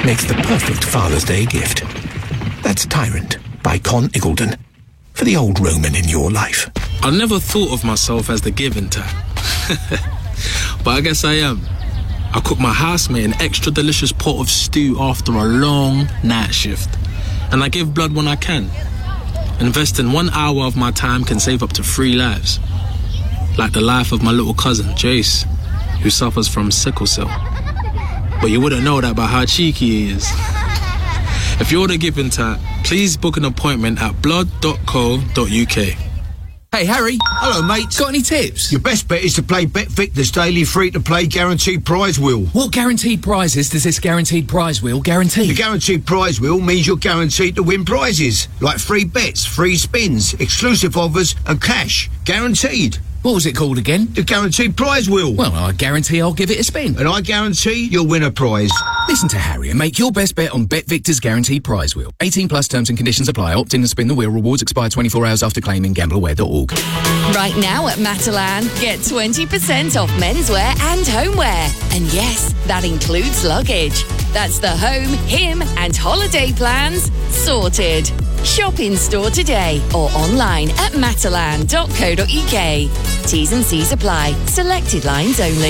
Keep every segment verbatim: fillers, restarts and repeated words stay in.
makes the perfect Father's Day gift. That's Tyrant by Con Iggulden, for the old Roman in your life. I never thought of myself as the giving type. But I guess I am. I cook my housemate an extra delicious pot of stew after a long night shift. And I give blood when I can. Investing one hour of my time can save up to three lives. Like the life of my little cousin, Jace, who suffers from sickle cell. But you wouldn't know that by how cheeky he is. If you're the giving type, please book an appointment at blood dot co dot uk. Hey, Harry. Hello, mate. Got any tips? Your best bet is to play Bet Victor's daily free-to-play guaranteed prize wheel. What guaranteed prizes does this guaranteed prize wheel guarantee? The guaranteed prize wheel means you're guaranteed to win prizes, like free bets, free spins, exclusive offers and cash. Guaranteed. What was it called again? The guaranteed prize wheel. Well, I guarantee I'll give it a spin. And I guarantee you'll win a prize. Listen to Harry and make your best bet on Bet Victor's guaranteed prize wheel. eighteen plus terms and conditions apply. Opt in and spin the wheel. Rewards expire twenty-four hours after claiming. gamble aware dot org. Right now at Matalan, get twenty percent off menswear and homeware. And yes, that includes luggage. That's the home, him and holiday plans sorted. Shop in store today or online at matalan dot co dot uk. T's and C's apply. Selected lines only.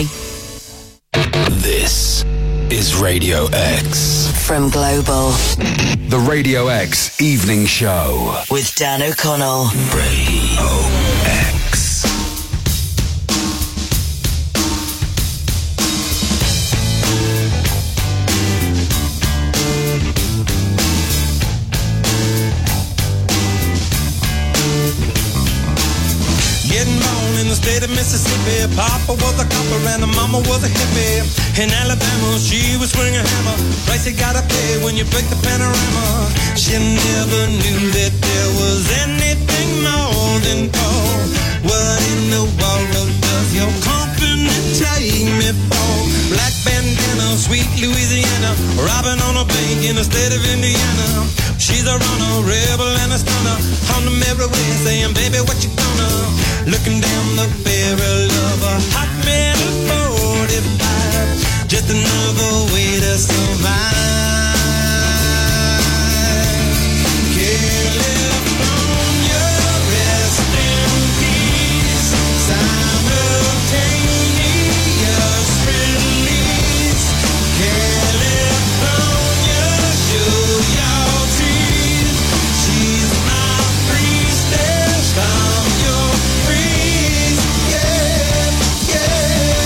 This is Radio X. From Global. The Radio X Evening Show. With Dan O'Connell. Radio X. Getting born in the state of Mississippi. Papa was a copper and the mama was a hippie. In Alabama, she was swinging a hammer. Price you gotta pay when you break the panorama. She never knew that there was anything more than gold. What in the world does your company take me for? Black bandana, sweet Louisiana, robbing on a bank in the state of Indiana. She's a runner, rebel and a stunner. On the merry way saying, baby, what you gonna? Looking down the barrel of a hot metal forty-five. Just another way to survive. California, rest in peace. Simultaneous release. California, show your teeth. She's my priestess. I'm your priest. Yeah, yeah.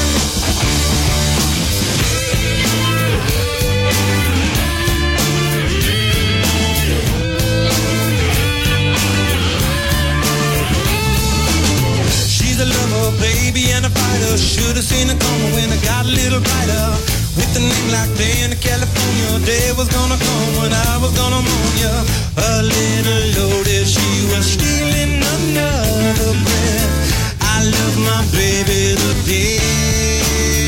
She's a lover, baby, and a fighter. Should've seen it coming when I got a little brighter. With a name like Dan, California, day was gonna come when I was gonna mourn ya. A little loaded, she was stealing another breath. I love my baby to death.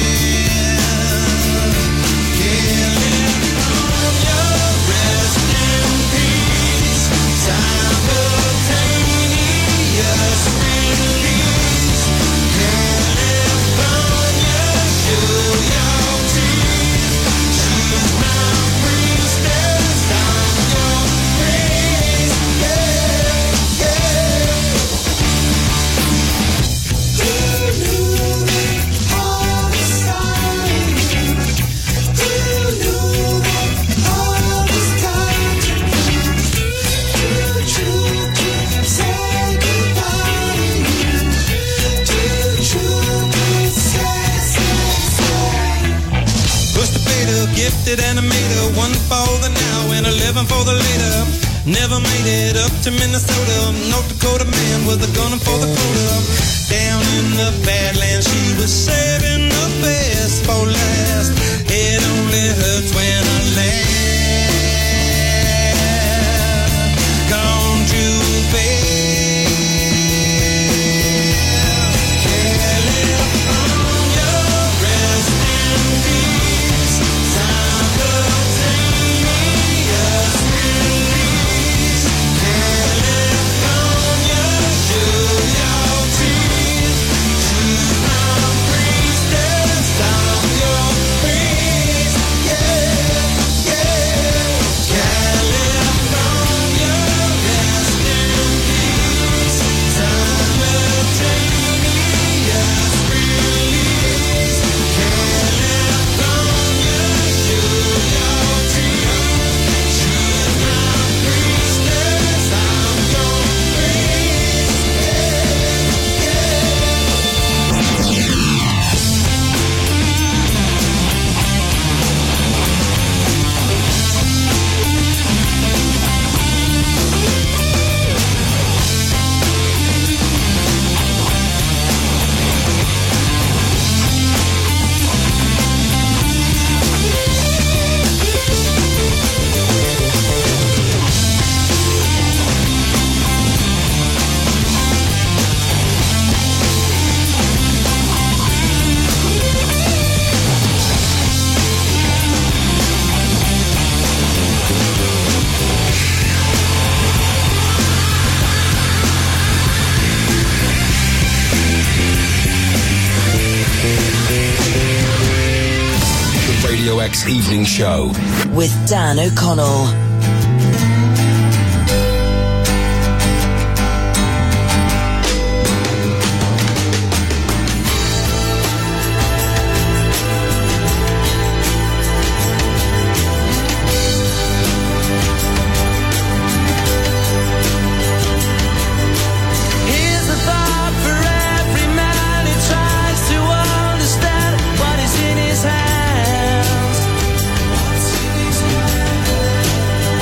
California, rest in peace. Simultaneous release. California, show your teeth. She's my priestess. I'm your priest. Yeah, yeah. Who knew that all this time? Who knew that all this time? Too true to say goodbye. Too true to say, say, say. Push the beta, gifted animator. One for the now and eleven for the later. Never made it up to Minnesota. North Dakota man with a gun for the quota. Down in the Badlands, she was saving the best for last. It only hurts when I laugh. Gone too bad. California, rest in peace. Simultaneous release. California, show your teeth. She's my priestess. I'm your priest. Yeah. X Evening Show. With Dan O'Connell. Hands.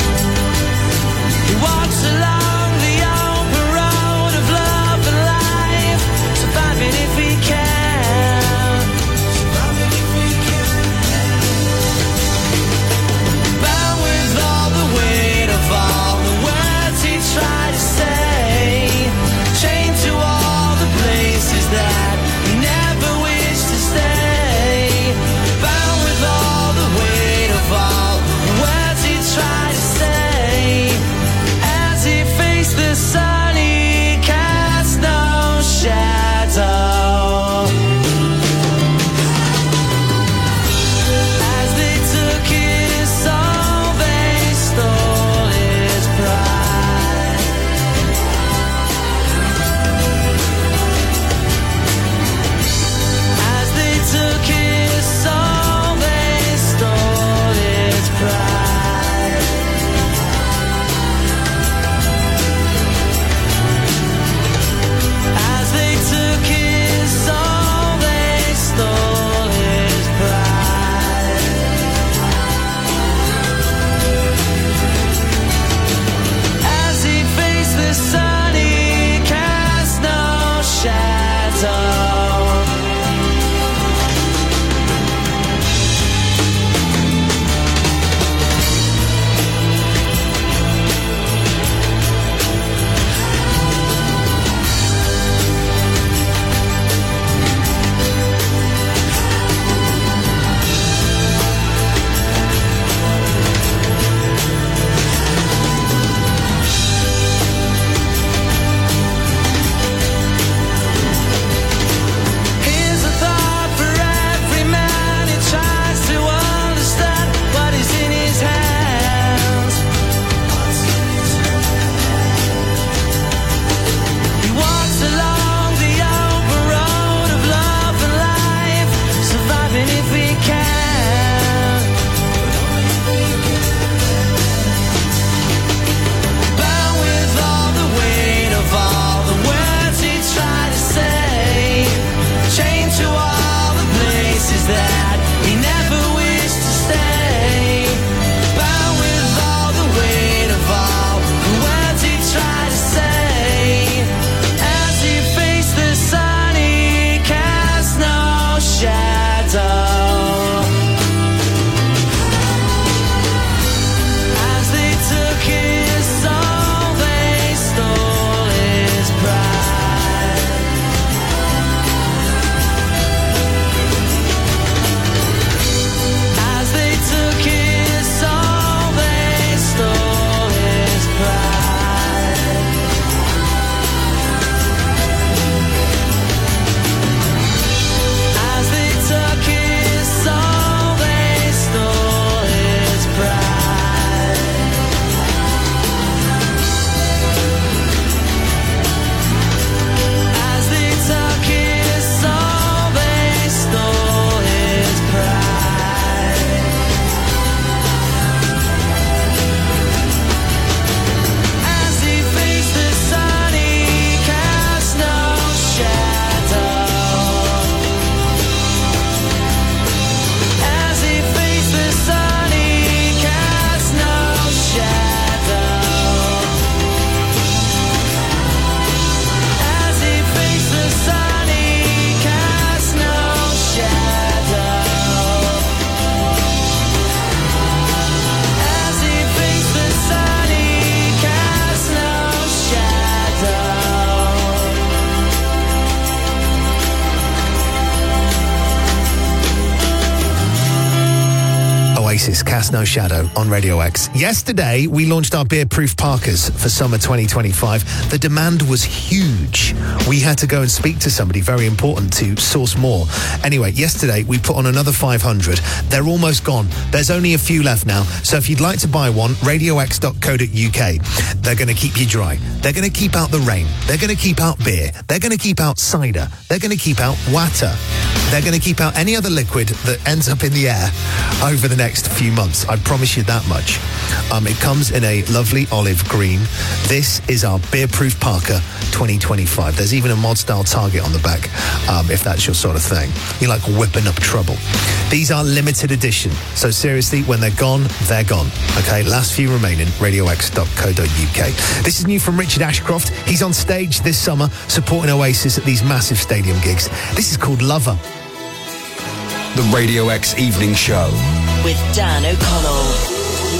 Oasis, Cast No Shadow on Radio X. Yesterday, we launched our beer-proof parkas for summer twenty twenty-five. The demand was huge. We had to go and speak to somebody very important to source more. Anyway, yesterday, we put on another five hundred. They're almost gone. There's only a few left now. So if you'd like to buy one, radio x dot co dot u k. They're going to keep you dry. They're going to keep out the rain. They're going to keep out beer. They're going to keep out cider. They're going to keep out water. They're going to keep out any other liquid that ends up in the air over the next few months. I promise you that much. Um, it comes in a lovely olive green. This is our beer-proof parka twenty twenty-five. There's even a mod-style target on the back, um, if that's your sort of thing. You like whipping up trouble. These are limited edition. So seriously, when they're gone, they're gone. Okay, last few remaining, radio x dot co dot u k. This is new from Richard Ashcroft. He's on stage this summer supporting Oasis at these massive stadium gigs. This is called Lover. The Radio X Evening Show with Dan O'Connell.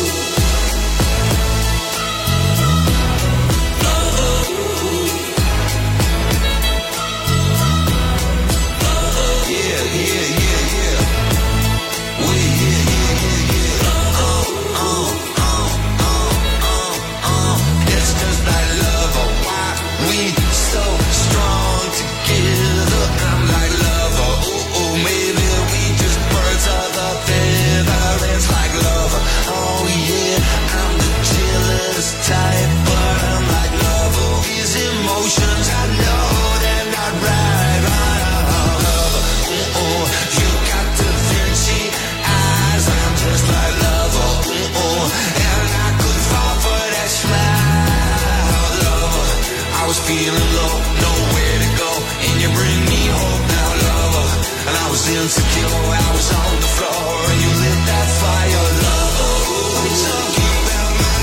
Feeling low, nowhere to go, and you bring me hope now, lover. And I was insecure, I was on the floor, and you lit that fire, lover. I'm talking about my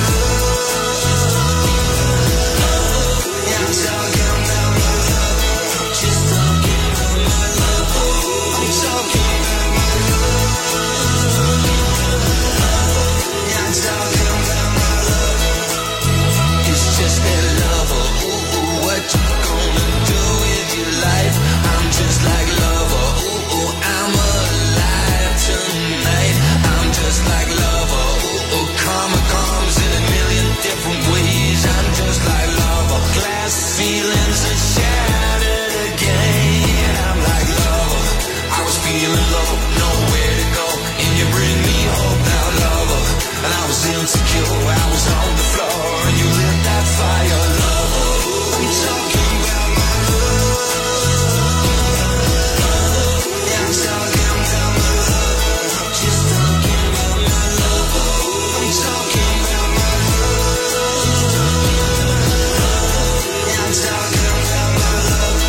love. Yeah, I'm talking about my love. Just talking about my love. I'm talking about my love. Yeah, I'm talking about my love. It's just that lover. What you gonna do with your life? I'm just like lover. Ooh, ooh, I'm alive tonight. I'm just like lover. Ooh, ooh, karma comes in a million different ways. I'm just like lover. Glass feelings are shattered again. I'm like lover. I was feeling low, nowhere to go, and you bring me hope now, lover. And I was insecure, I was on the floor, and you lit that fire, lover. I'm talking about my love. Yeah, I'm talking about my love. Just talking about my love. I'm talking about my love. Yeah, I'm talking about my love.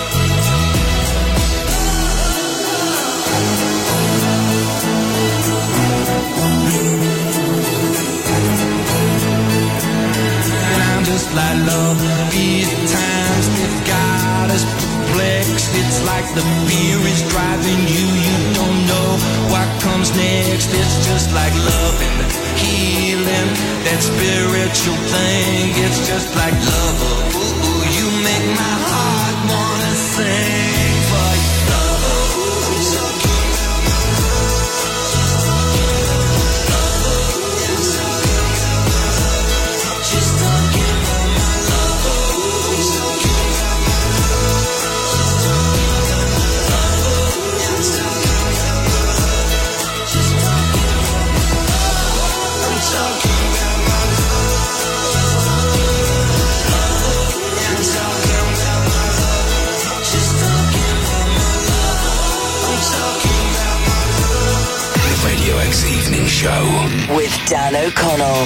And I'm just like love. These times they've got us perplexed. It's like the fear is driving you. You don't know what comes next. It's just like love and healing, that spiritual thing. It's just like love. Ooh, ooh, you make my heart wanna sing for you, lover. Ooh, I'm talking about my love. Yeah, I'm talking about my love. Just talking about my love. Ooh, I'm talking about my love. Yeah, I'm talking about my love. Just talking about my love. I'm talking about my love. Yeah, I'm talking about my love. Just talking about my love. I'm talking about my love. The Radio X Evening Show with Dan O'Connell.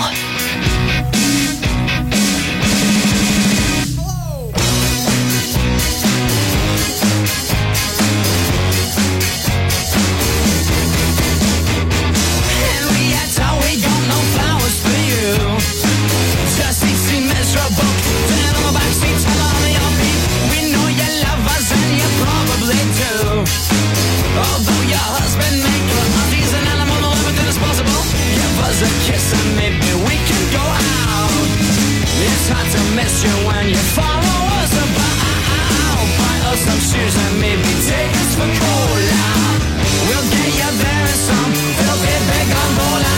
Although your husband may claim he's an animal, more than is possible. Give us a kiss and maybe we can go out. It's hard to miss you when you follow us about. Buy us some shoes and maybe take us for cola. We'll get you there in some filthy big gondola.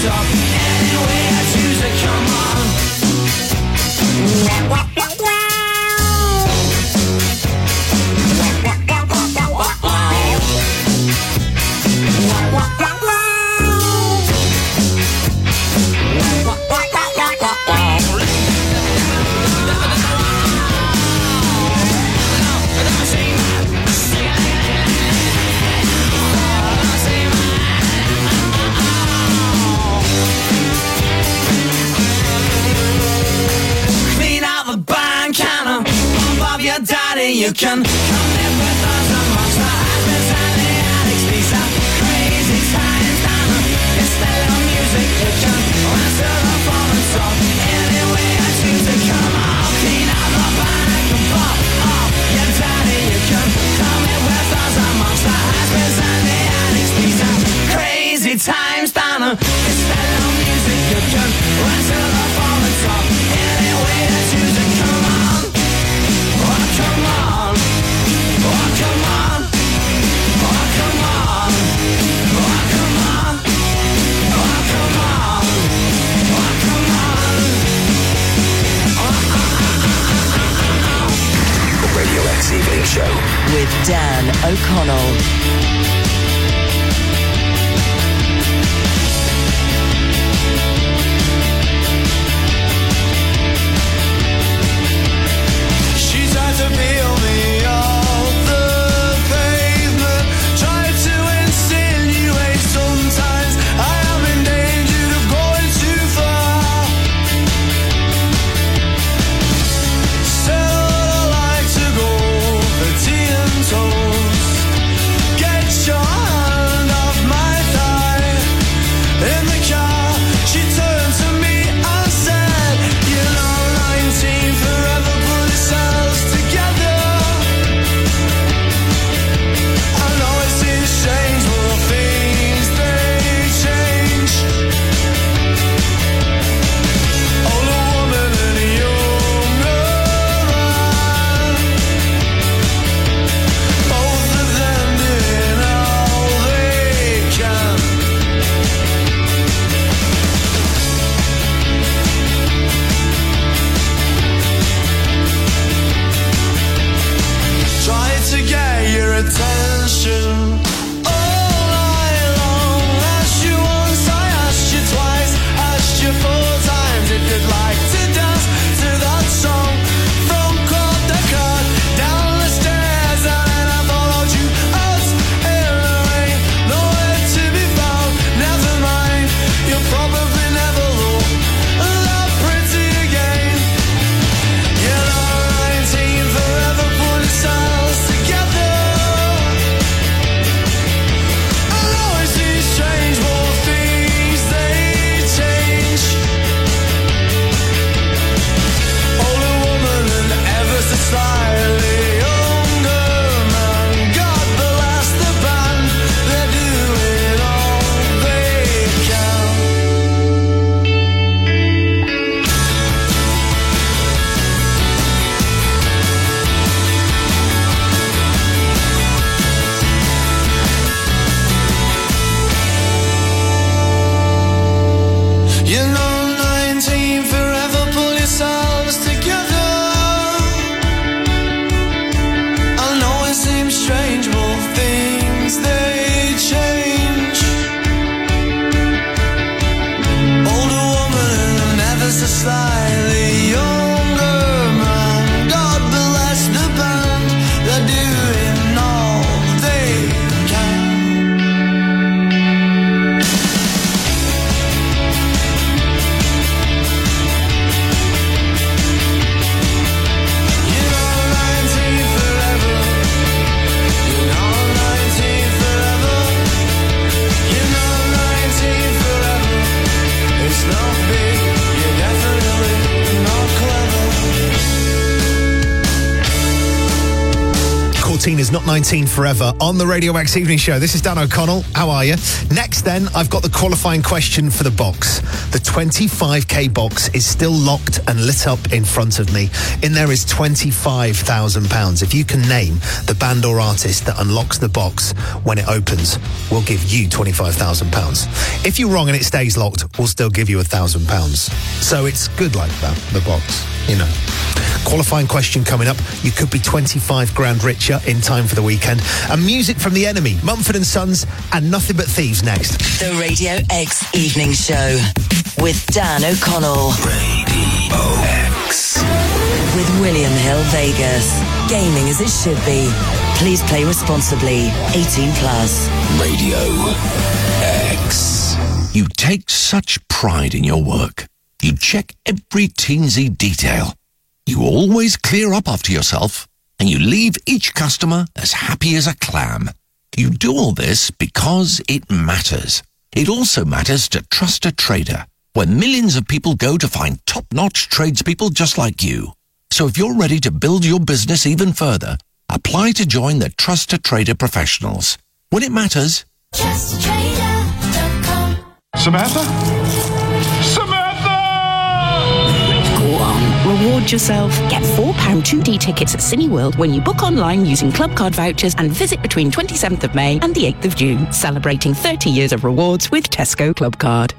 top. Anyway, I choose to come on. Clean out the bank counter, pump up your daddy. You can come live with us amongst the husbands and the addicts. These are crazy times down. It's the little music you can answer the phone and talk. Anyway, I choose to come on. Clean out the bank and pump up your daddy. You can come live with us amongst the husbands and the addicts. These are crazy times down. It's the little music you can answer the phone and talk. Anyway, I choose to come on. Oh, come on. Oh, come on. Oh, come on. Oh, come on. Oh, come on. Oh, come on. The Radio X Evening Show. With Dan O'Connell. She tried to peel me off the pavement, tried to insinuate sometimes I am in danger of going too far. Said I like to go for tea and toast, get your fourteen is not nineteen forever on the Radio X Evening Show. This is Dan O'Connell. How are you? Next then, I've got the qualifying question for the box. The twenty-five k box is still locked and lit up in front of me. In there is twenty-five thousand pounds. If you can name the band or artist that unlocks the box when it opens, we'll give you twenty-five thousand pounds. If you're wrong and it stays locked, we'll still give you one thousand pounds. So it's good like that, the box, you know. Qualifying question coming up. You could be twenty-five grand richer in time for the weekend. And music from The Enemy, Mumford and Sons, and Nothing But Thieves next. The Radio X Evening Show with Dan O'Connell. Radio X. With William Hill Vegas. Gaming as it should be. Please play responsibly. eighteen plus. Radio X. You take such pride in your work. You check every teensy detail. You always clear up after yourself, and you leave each customer as happy as a clam. You do all this because it matters. It also matters to Trust a Trader, where millions of people go to find top-notch tradespeople just like you. So if you're ready to build your business even further, apply to join the Trust a Trader professionals. When it matters... trust a trader dot com. Samantha? Samantha! Go on, reward yourself. Get four pound two D tickets at Cineworld when you book online using Club Card vouchers and visit between twenty-seventh of May and the eighth of June, celebrating thirty years of rewards with Tesco Club Card.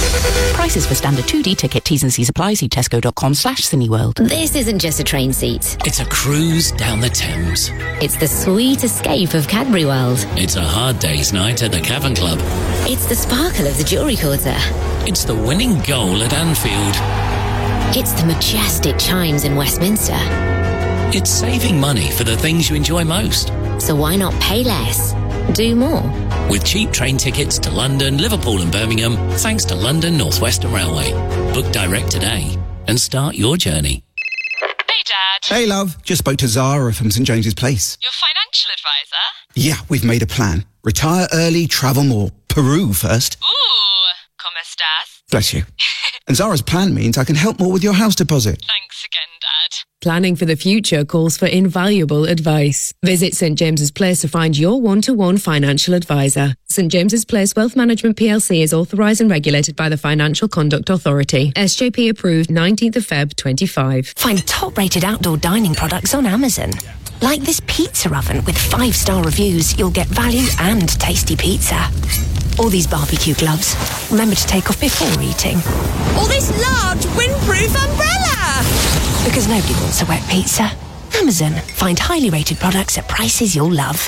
Prices for standard two D ticket, T's and C's apply. See tesco.com slash Cineworld. This isn't just a train seat. It's a cruise down the Thames. It's the sweet escape of Cadbury World. It's a hard day's night at the Cavern Club. It's the sparkle of the Jewellery Quarter. It's the winning goal at Anfield. It's the majestic chimes in Westminster. It's saving money for the things you enjoy most. So why not pay less? Do more. With cheap train tickets to London, Liverpool and Birmingham, thanks to London North Western Railway. Book direct today and start your journey. Hey, Dad. Hey, love. Just spoke to Zara from St James's Place. Your financial advisor? Yeah, we've made a plan. Retire early, travel more. Peru first. Ooh, ¿cómo estás? Bless you. And Zara's plan means I can help more with your house deposit. Thanks again, Dad. Planning for the future calls for invaluable advice. Visit St James's Place to find your one-to-one financial advisor. St James's Place Wealth Management P L C is authorised and regulated by the Financial Conduct Authority. S J P approved nineteenth of February twenty-five. Find top-rated outdoor dining products on Amazon. Like this pizza oven with five-star reviews, you'll get value and tasty pizza. Or these barbecue gloves. Remember to take off before eating. Or this large windproof umbrella! Because nobody wants a wet pizza. Amazon. Find highly rated products at prices you'll love.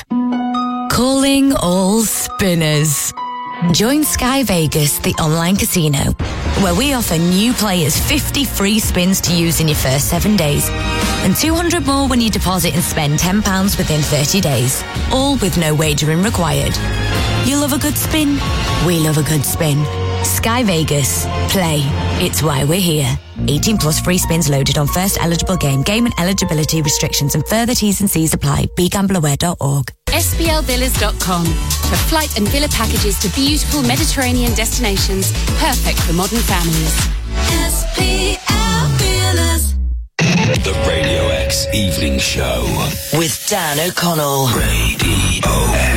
Calling all spinners. Join Sky Vegas, the online casino, where we offer new players fifty free spins to use in your first seven days and two hundred more when you deposit and spend ten pounds within thirty days, all with no wagering required. You love a good spin? We love a good spin. Sky Vegas. Play. It's why we're here. eighteen plus free spins loaded on first eligible game. Game and eligibility restrictions and further T's and C's apply. be gamble aware dot org. S B L villas dot com for flight and villa packages to beautiful Mediterranean destinations, perfect for modern families. S B L Villas. The Radio X Evening Show with Dan O'Connell. Radio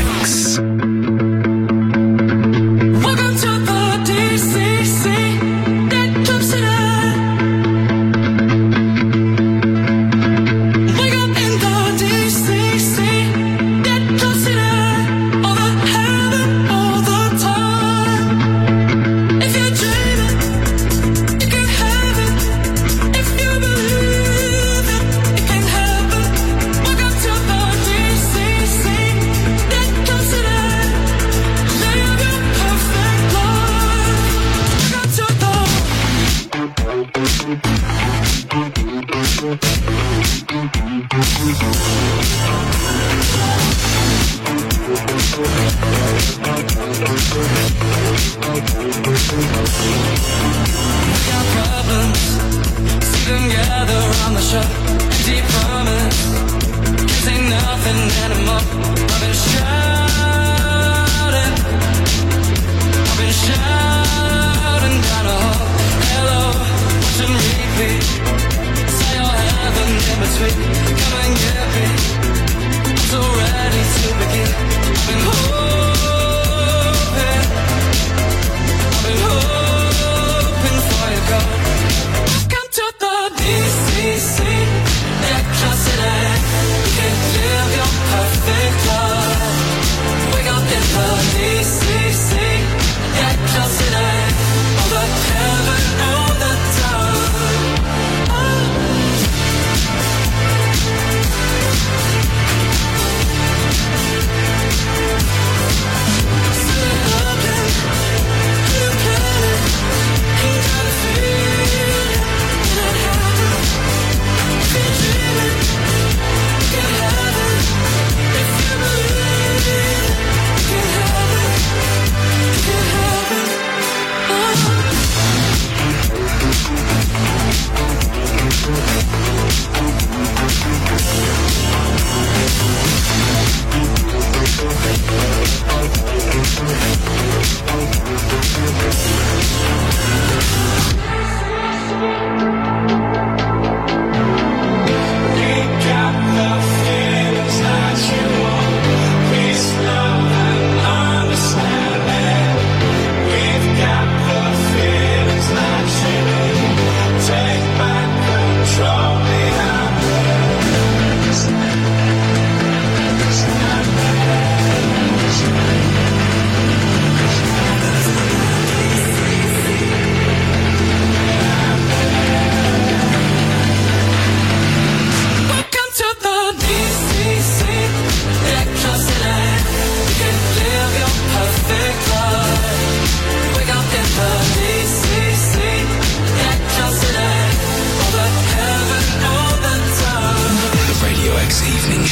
X. Welcome to the D C C. That comes to wake up in the D C C. That comes to all the heaven, all the time. If you're dreaming, you can have it. If you believe it, it can happen. Welcome to the D C C. That comes to live your perfect life. Welcome to got problems, sit and gather on the shore. Deep promise, can't say nothing anymore. I've been shouting, I've been shouting down a hall. Hello, watch and repeat. Say you're heaven in between. Come and get me. I'm so ready.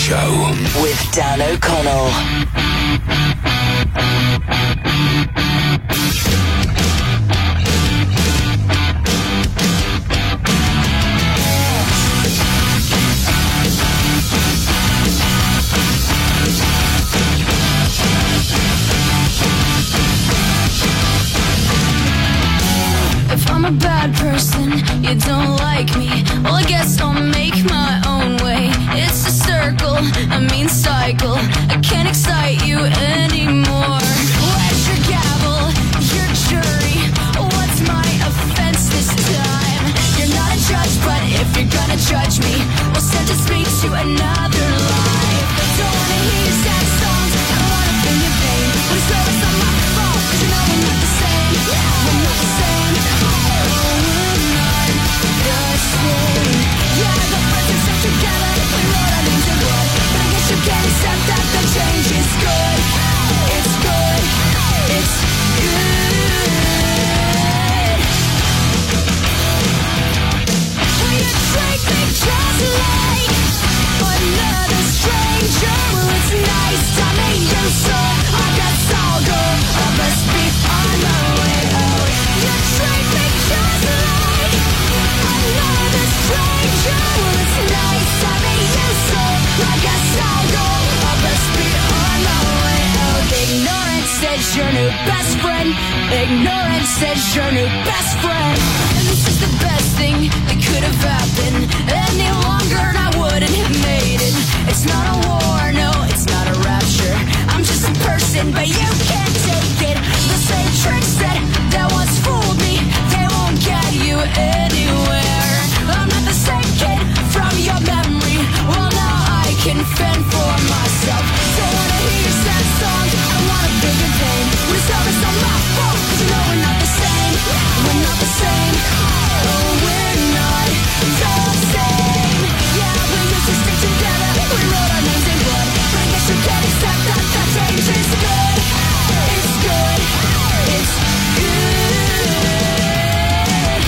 Show. With Dan O'Connell. If I'm a bad person, you don't like me. Well, I guess I'll make my own way. It's a circle, a mean cycle. I can't excite you anymore. Where's your gavel, your jury? What's my offense this time? You're not a judge, but if you're gonna judge me, well, sentence me to another life. Don't wanna hear your sad songs. I don't wanna feel your pain. But it's always not my fault, 'cause you know we're not the same. We're not the same. Yeah, the first and stuck together, we wrote our names in blood. But I guess you can't accept that the change is good. It's good. It's good. Will you treat me just like another stranger? Well, it's nice to meet you, so I guess I'll go. I must be on my way out. You treat me just like another stranger. Well, it's nice to meet you, so I guess I'll go. I must be on my way out. Ignorance says your new best friend. Ignorance says your new best friend. And this is the best thing that could have happened. Any longer and I wouldn't have made it. It's not a war, no, it's not a rapture. I'm just a person, but you can't take it. The same tricks that, that once fooled me, they won't get you anywhere. I'm not the same kid from your memory. Well, now I can fend for myself. Don't wanna hear your sad songs. I don't wanna feel your pain. When it's over, it's not my fault, 'cause you know we're not the same. We're not the same. Oh, we're not the same. Yeah, we used to stick together. We wrote our names in blood. But I guess you can't accept that the change is good. It's good. It's good.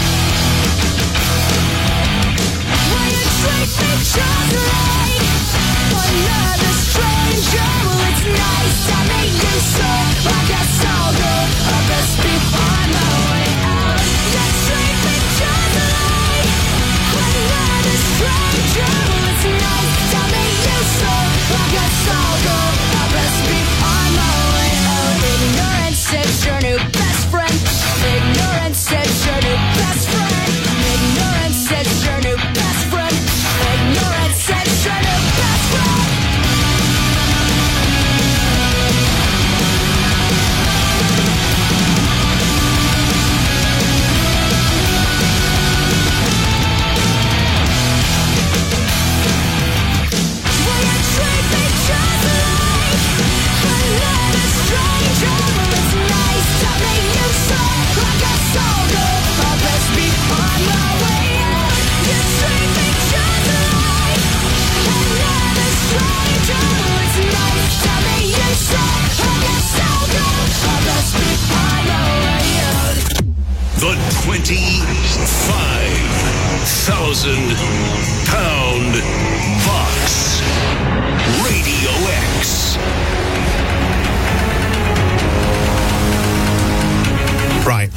Will you treat me just like another stranger? Well, it's nice to meet you, so I guess I'll go. I best be on my way out. You treat me just like another stranger. Well, it's nice to meet you, so I guess I'll go. I best be on my way out. Ignorance says your new best friend. Ignorance says your new best friend. Ignorance says your new best friend. Ignorance says your new best friend. Will you treat me just like another stranger? Well, it's nice to meet you, so I guess I'll go. I best be on my way out. You treat me just like another stranger. Well, it's nice to meet you, so I guess I'll go. I best be on my way out. The twenty-five thousand pound box. Radio X. Right.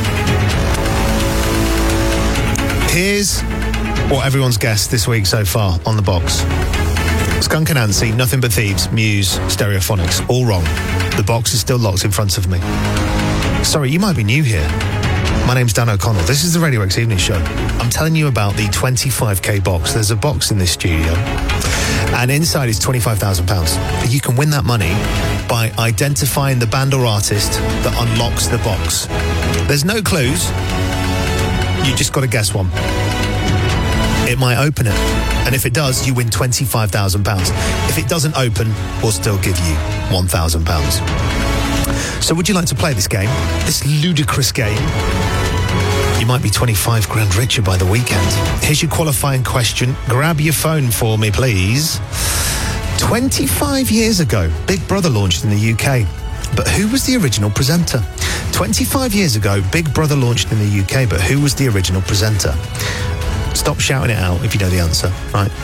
Here's what everyone's guessed this week so far on the box. Skunk Anansi, Nothing But Thieves, Muse, Stereophonics. All wrong. The box is still locked in front of me. Sorry, you might be new here. My name's Dan O'Connell. This is the Radio X Evening Show. I'm telling you about the twenty-five K box. There's a box in this studio, and inside is twenty-five thousand pounds. You can win that money by identifying the band or artist that unlocks the box. There's no clues. You just got to guess one. It might open it, and if it does, you win twenty-five thousand pounds. If it doesn't open, we'll still give you one thousand pounds. So would you like to play this game? This ludicrous game? You might be twenty-five grand richer by the weekend. Here's your qualifying question. Grab your phone for me, please. twenty-five years ago, Big Brother launched in the U K. But who was the original presenter? twenty-five years ago, Big Brother launched in the U K, but who was the original presenter? Stop shouting it out if you know the answer, right?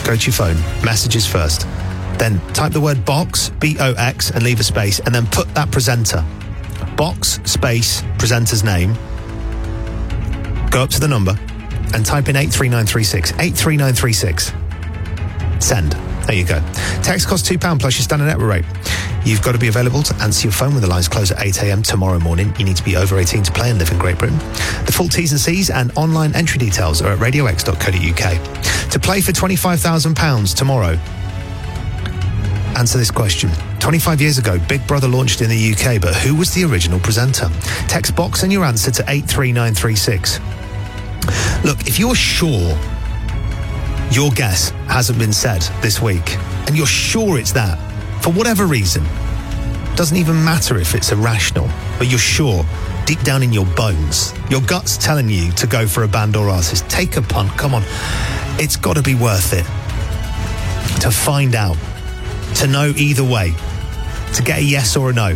Go to your phone, messages first. Then type the word box, B O X, and leave a space, and then put that presenter. Box, space, presenter's name. Go up to the number and type in eight three nine three six. eight three nine three six. Send. There you go. Text costs two pounds plus your standard network rate. You've got to be available to answer your phone when the lines close at eight a.m. tomorrow morning. You need to be over eighteen to play and live in Great Britain. The full T's and C's and online entry details are at radio x dot co dot u k. To play for twenty-five thousand pounds tomorrow, answer this question. twenty-five years ago, Big Brother launched in the U K, but who was the original presenter? Text box and your answer to eight three nine three six. Look, if you're sure your guess hasn't been said this week, and you're sure it's that, for whatever reason, doesn't even matter if it's irrational, but you're sure, deep down in your bones, your gut's telling you to go for a band or artist, take a punt, come on. It's got to be worth it to find out, to know either way, to get a yes or a no.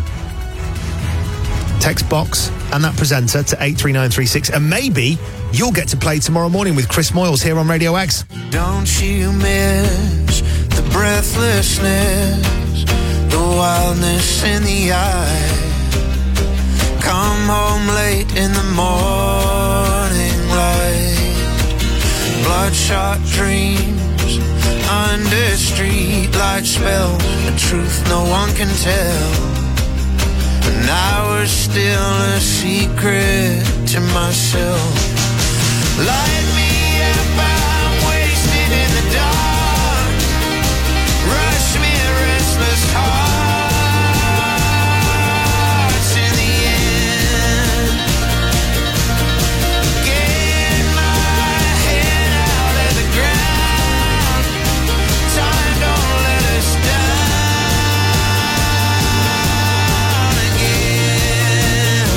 Text box and that presenter to eight three nine three six, and maybe you'll get to play tomorrow morning with Chris Moyles here on Radio X. Don't you miss the breathlessness, the wildness in the eye? Come home late in the morning light, bloodshot dreams under streetlight spells, a truth no one can tell. And I was still a secret to myself. Light me up, I'm wasted in the dark. Rush me a restless heart. In the end, get my head out of the ground. Time don't let us down again.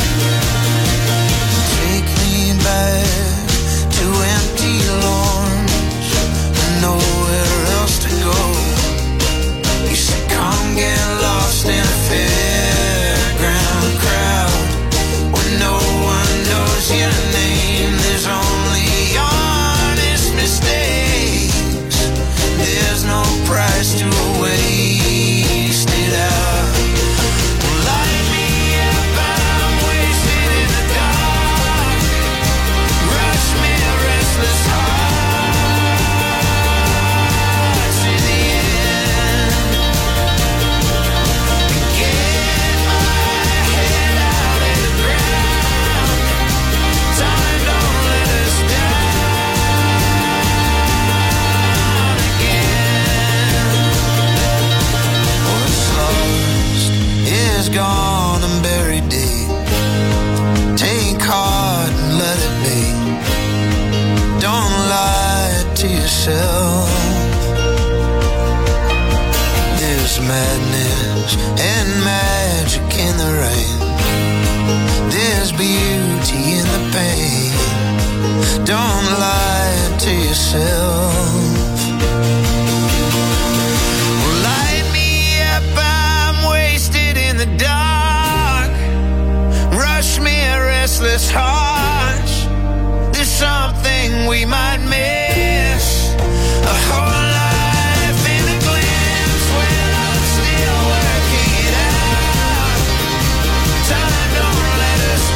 Take me back to empty lawns and nowhere else to go. You said come get lost in a fairground crowd where no one knows your name. There's only honest mistakes. There's no price to waste it out. Light me up, I'm wasted in the dark. Rush me a restless heart. In the end, get my head out of the ground. Time don't let us down again. What's lost is gone and buried deep. Take heart and let it be. Don't lie to yourself. There's madness and magic in the rain. There's beauty in the pain. Don't lie to yourself. Light me up, I'm wasted in the dark. Rush me a restless heart. There's something we might miss. A whole life in a glimpse when I'm still working it out. Time don't let us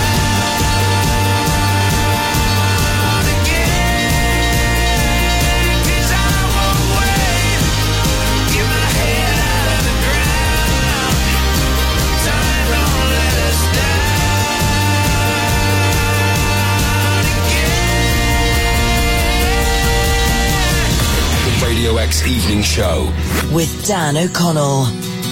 down again. 'Cause I won't wait. Get my head out of the ground. Time don't let us down again. The Radio X Evening Show. With Dan O'Connell.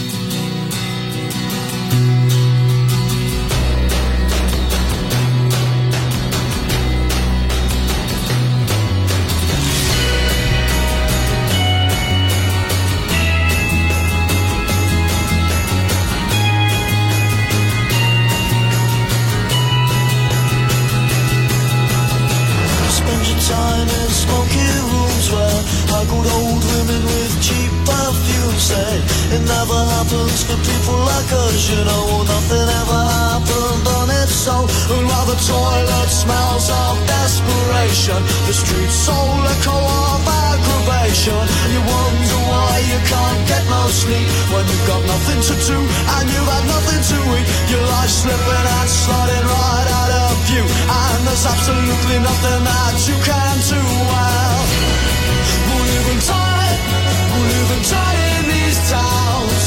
Spend your time in smoky rooms where haggled old women with cheap perfume say it never happens for people like us, you know. Nothing ever happened on its own. And while the toilet smells of desperation, the streets so liquor of aggravation. motivation. You wonder why you can't get no sleep when you've got nothing to do and you've had nothing to eat. Your life's slipping and sliding right out of view, and there's absolutely nothing that you can do. Well, we'll live and die, we'll live and die in these towns.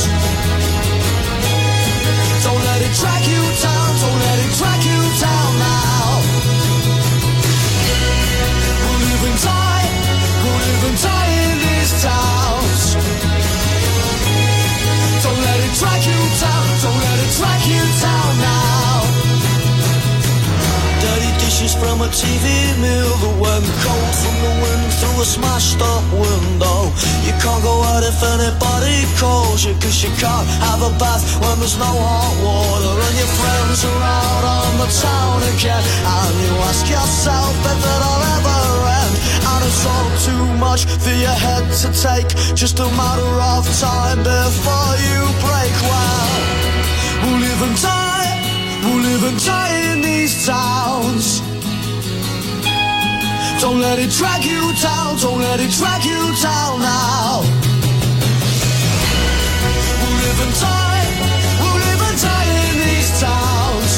Don't let it drag you down, don't let it drag you down now. We'll live and die, we'll live and die in these towns. Don't let it drag you down, don't let it drag you down now. Dirty dishes from a T V meal that went cold from the wind through a smashed up window. You can't go out if anybody calls you, cause you can't have a bath when there's no hot water. And your friends are out on the town again, and you ask yourself if it'll ever end. And it's all too much for your head to take, just a matter of time before you break. Well, we'll live and die, we'll live and die in these towns. Don't let it drag you down, don't let it drag you down now. We'll live and die, we'll live and die in these towns.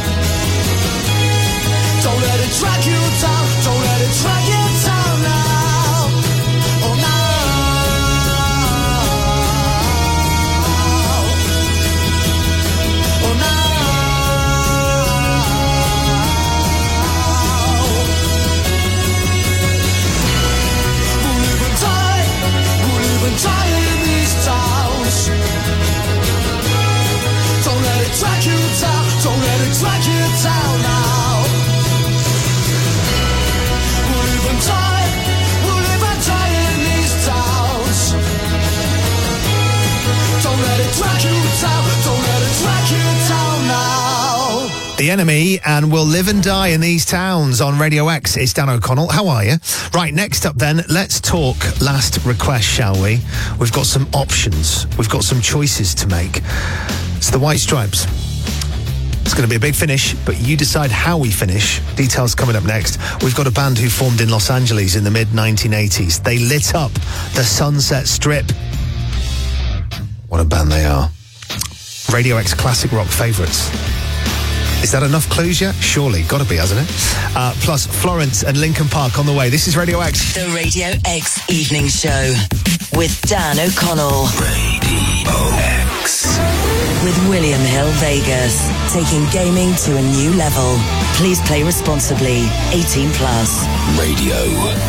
Don't let it drag you down, don't let it drag you down now. Oh no. Oh no. Die in these towns. Don't let it drag you down, don't let it drag you down now. We'll live and die, we'll live and die in these towns. Don't let it drag you down, don't let it drag you down now. The Enemy and We'll Live and Die in These Towns on Radio X. It's Dan O'Connell. How are you? Right, next up then, let's talk last request, shall we? We've got some options. We've got some choices to make. It's the White Stripes. It's going to be a big finish, but you decide how we finish. Details coming up next. We've got a band who formed in Los Angeles in the mid nineteen eighties. They lit up the Sunset Strip. What a band they are. Radio X classic rock favourites. Is that enough clues yet? Surely, gotta be, hasn't it? Uh, plus, Florence and Linkin Park on the way. This is Radio X. The Radio X Evening Show with Dan O'Connell. Radio X. With William Hill Vegas, taking gaming to a new level. Please play responsibly. eighteen plus. Radio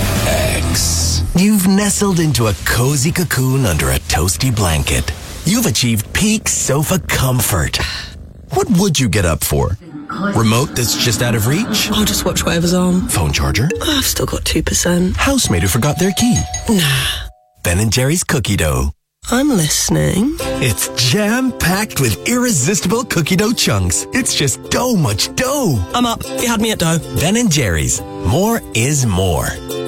X. You've nestled into a cozy cocoon under a toasty blanket. You've achieved peak sofa comfort. What would you get up for? Remote that's just out of reach? I'll just watch whatever's on. Phone charger? Oh, I've still got two percent. Housemate who forgot their key? Nah. Ben and Jerry's cookie dough. I'm listening. It's jam-packed with irresistible cookie dough chunks. It's just dough much dough. I'm up. You had me at dough. Ben and Jerry's. More is more.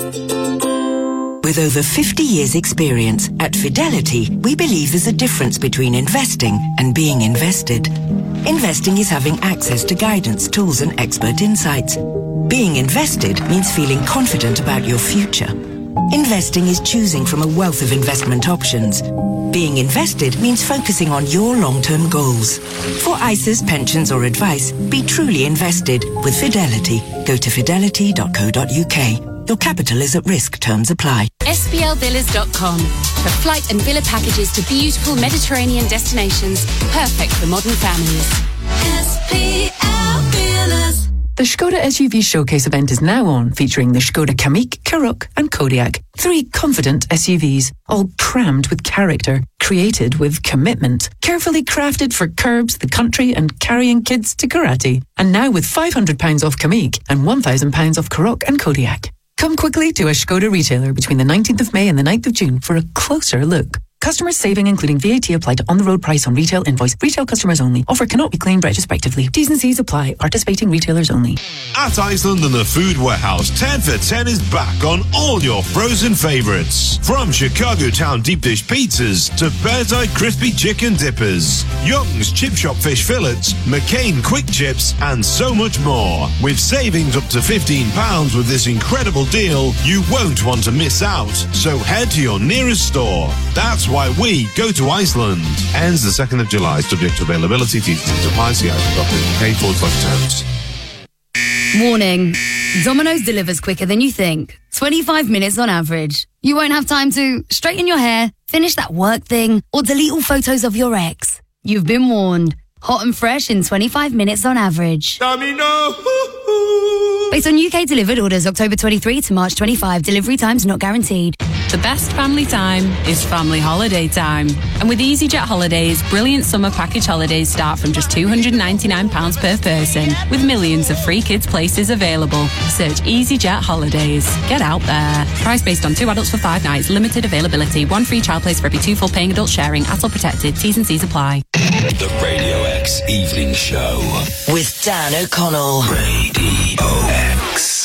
With over fifty years experience, at Fidelity, we believe there's a difference between investing and being invested. Investing is having access to guidance, tools, and expert insights. Being invested means feeling confident about your future. Investing is choosing from a wealth of investment options. Being invested means focusing on your long-term goals. For I S As, pensions, or advice, be truly invested with Fidelity. Go to fidelity dot co dot uk. Your capital is at risk. Terms apply. S B L villas dot com for flight and villa packages to beautiful Mediterranean destinations, perfect for modern families. S B L Villas. The Skoda S U V Showcase event is now on, featuring the Skoda Kamiq, Karoq and Kodiaq. Three confident S U Vs, all crammed with character, created with commitment, carefully crafted for curbs, the country and carrying kids to karate. And now with five hundred pounds off Kamiq and one thousand pounds off Karoq and Kodiaq. Come quickly to a Skoda retailer between the nineteenth of May and the ninth of June for a closer look. Customers saving including V A T applied to on-the-road price on retail invoice. Retail customers only. Offer cannot be claimed retrospectively. T's and C's apply. Participating retailers only. At Iceland and the Food Warehouse, ten for ten is back on all your frozen favourites. From Chicago Town deep dish pizzas to Bear's Eye crispy chicken dippers, Young's Chip Shop fish fillets, McCain quick chips, and so much more. With savings up to fifteen pounds with this incredible deal, you won't want to miss out. So head to your nearest store. That's why we go to Iceland. Ends the second of July, subject to availability. T T supply, see iceland dot co dot U K forward slash terms. Warning. Domino's delivers quicker than you think. twenty-five minutes on average. You won't have time to straighten your hair, finish that work thing, or delete all photos of your ex. You've been warned. Hot and fresh in twenty-five minutes on average. Domino. Based on U K delivered orders October twenty-third to March twenty-fifth, delivery times not guaranteed. The best family time is family holiday time. And with EasyJet Holidays, brilliant summer package holidays start from just two hundred ninety-nine pounds per person, with millions of free kids places available. Search EasyJet Holidays. Get out there. Price based on two adults for five nights, limited availability, one free child place for every two full paying adults sharing, A T L protected, T's and C's apply. The Radio X Evening Show with Dan O'Connell. Radio X.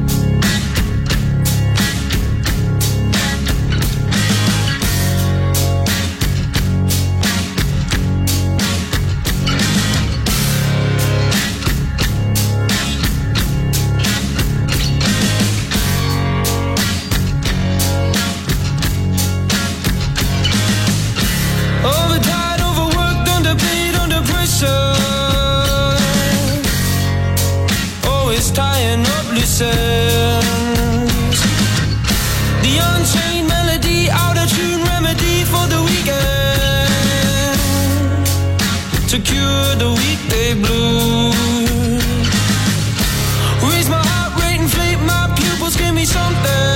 Overtired, overworked, underpaid, under pressure. Always tying up loose ends. The unchained melody, out of tune remedy for the weekend. To cure the weekday blues. Raise my heart rate, inflate my pupils, give me something.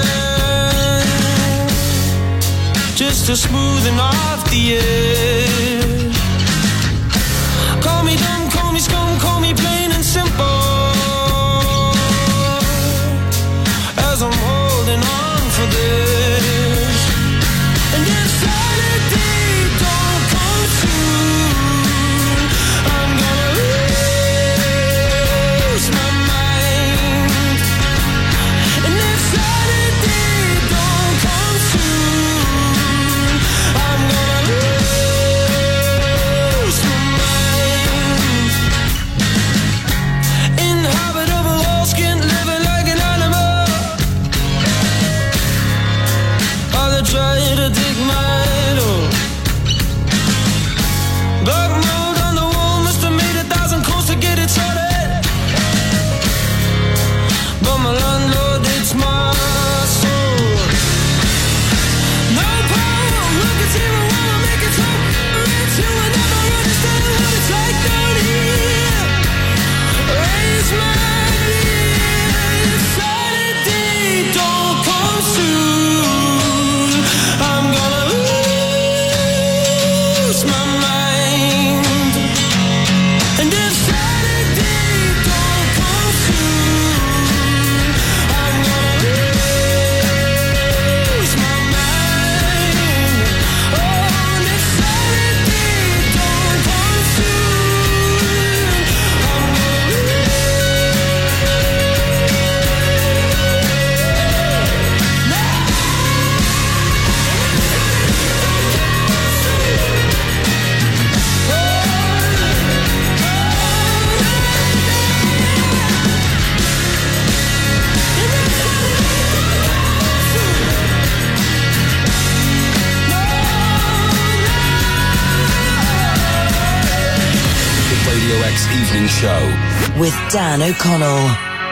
Just to smoothen off the edge. Call me dumb, call me scum, call me plain and simple. As I'm holding on for this. And if Saturday don't come soon, I'm gonna lose my mind. And if Saturday don't come soon, I'm gonna lose my mind. In the habit of a wall skin, living like an animal. While they try to take my door. Black mold on the wall, must have made a thousand calls to get it started. But my landlord, it's my soul. No power, look at you, I wanna make it so rich. You will never understand what it's like down here. Raise my hand. If Saturday don't come soon, I'm gonna lose my mind. And if Saturday don't come soon, I'm gonna lose my mind. Oh, and if Saturday don't come soon, I'm gonna The Radio X Evening Show with Dan O'Connell.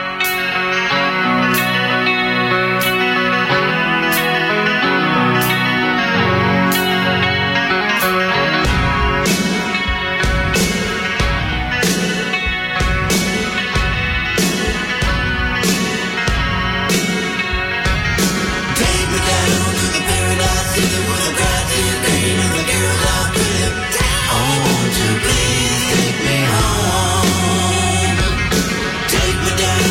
Take me down to the paradise city with the bright blue green and the girls are pretty. Oh, won't you please take me home? Take me down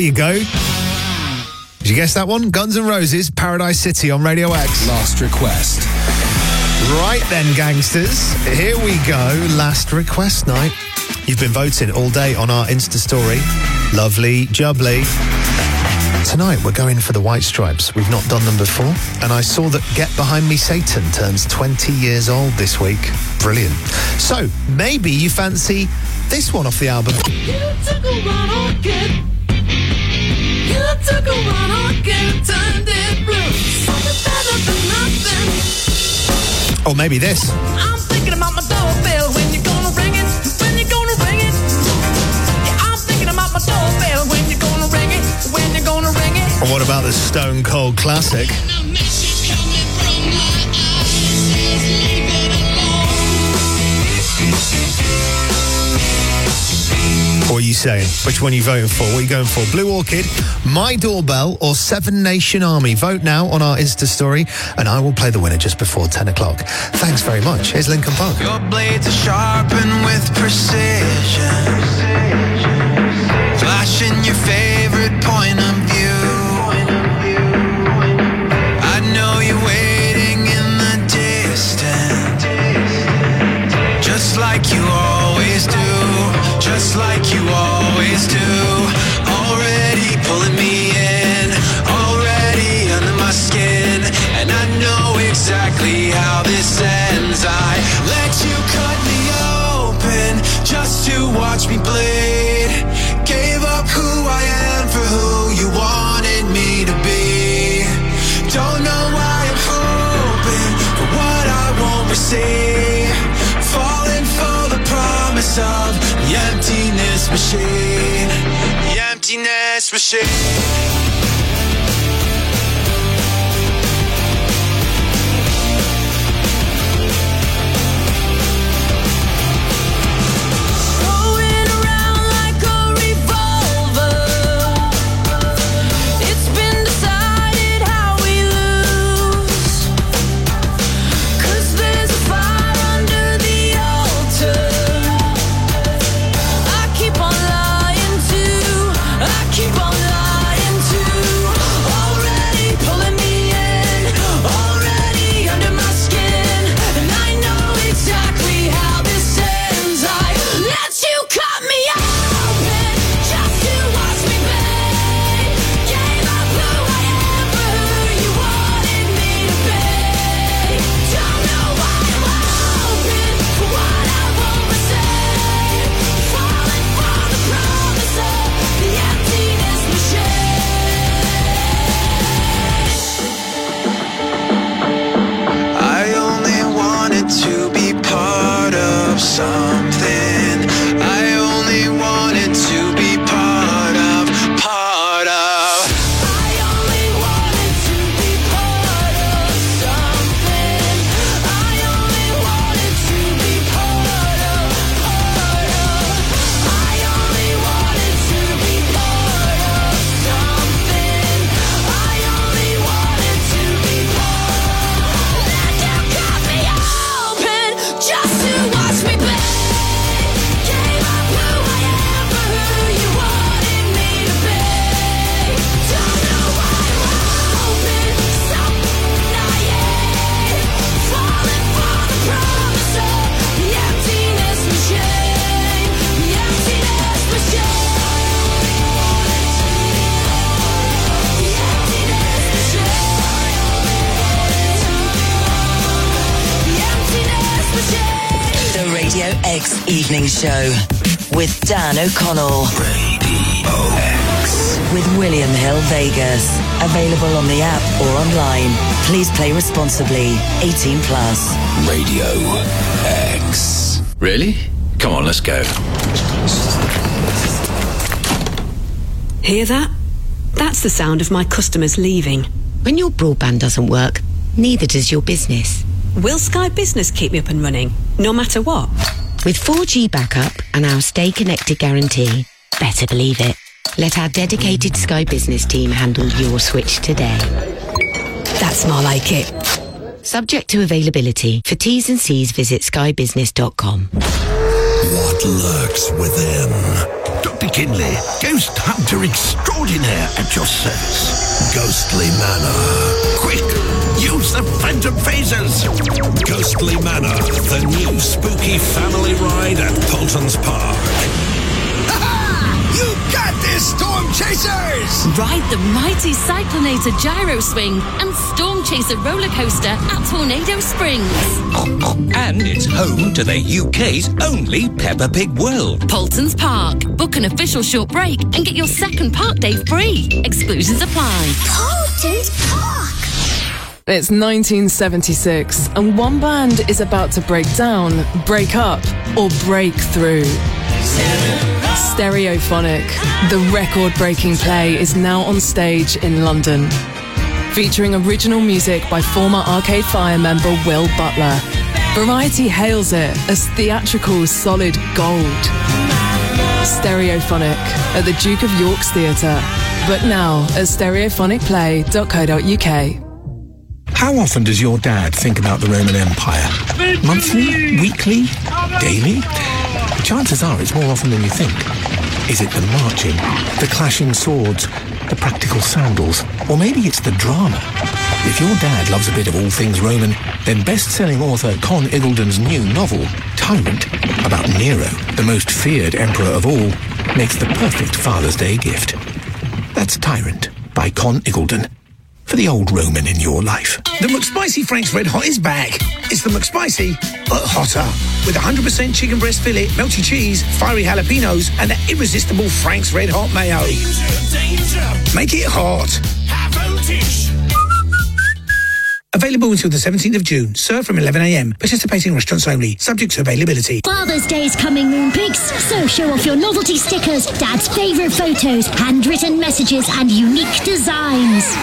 you go. Did you guess that one? Guns N' Roses, Paradise City on Radio X. Last request. Right then, gangsters. Here we go. Last request night. You've been voting all day on our Insta story. Lovely, jubbly. Tonight we're going for the White Stripes. We've not done them before. And I saw that Get Behind Me Satan turns twenty years old this week. Brilliant. So, maybe you fancy this one off the album. You took a run on get. You took a run on get. Turned it blue. Something better than nothing. Or maybe this. I'm thinking about my doorbell. When you gonna ring it? When you gonna ring it? Yeah, I'm thinking about my doorbell. When you gonna ring it? When you gonna ring it? And what about the Stone Cold classic? What are you saying? Which one are you voting for? What are you going for? Blue Orchid, My Doorbell, or Seven Nation Army? Vote now on our Insta story, and I will play the winner just before ten o'clock. Thanks very much. Here's Linkin Park. Your blades are sharpened with precision, flashing your favorite point of view. I know you're waiting in the distance, just like you always do, just like you always do. Already pulling me in, already under my skin, and I know exactly how this ends. I let you cut me open just to watch me bleed. Gave up who I am for who you wanted me to be. Don't know why I'm hoping for what I won't receive. Falling for the promise of the emptiness machine. The emptiness machine. X Evening Show with Dan O'Connell. Radio X. With William Hill Vegas. Available on the app or online. Please play responsibly. eighteen plus. Radio X. Really? Come on, let's go. Hear that? That's the sound of my customers leaving. When your broadband doesn't work, neither does your business. Will Sky Business keep me up and running, no matter what? With four G backup and our Stay Connected guarantee, better believe it. Let our dedicated Sky Business team handle your switch today. That's more like it. Subject to availability. For T's and C's, visit sky business dot com. What lurks within? Doctor Kinley, ghost hunter extraordinaire at your service. Ghostly Manor. Quick, use the phantom phasers. Ghostly Manor, the new spooky family ride at Polton's Park. You got this, Storm Chasers! Ride the mighty Cyclonator Gyro Swing and Storm Chaser roller coaster at Tornado Springs. And it's home to the U K's only Peppa Pig World. Polton's Park. Book an official short break and get your second park day free. Exclusions apply. Polton's Park. It's nineteen seventy-six, and one band is about to break down, break up, or break through. Stereophonic, the record-breaking play, is now on stage in London. Featuring original music by former Arcade Fire member Will Butler. Variety hails it as theatrical solid gold. Stereophonic at the Duke of York's Theatre. But now at stereophonic play dot co dot uk. How often does your dad think about the Roman Empire? Monthly? Weekly? Daily? Chances are it's more often than you think. Is it the marching, the clashing swords, the practical sandals, or maybe it's the drama? If your dad loves a bit of all things Roman, then best-selling author Con Iggulden's new novel, Tyrant, about Nero, the most feared emperor of all, makes the perfect Father's Day gift. That's Tyrant by Con Iggulden. For the old Roman in your life. The McSpicy Frank's Red Hot is back. It's the McSpicy, but hotter. With one hundred percent chicken breast fillet, melty cheese, fiery jalapenos, and the irresistible Frank's Red Hot mayo. Danger, danger. Make it hot. High voltage. Available until the seventeenth of June. Served from eleven a m. Participating restaurants only. Subject to availability. Father's Day's coming, Moonpix. So show off your novelty stickers, Dad's favourite photos, handwritten messages, and unique designs.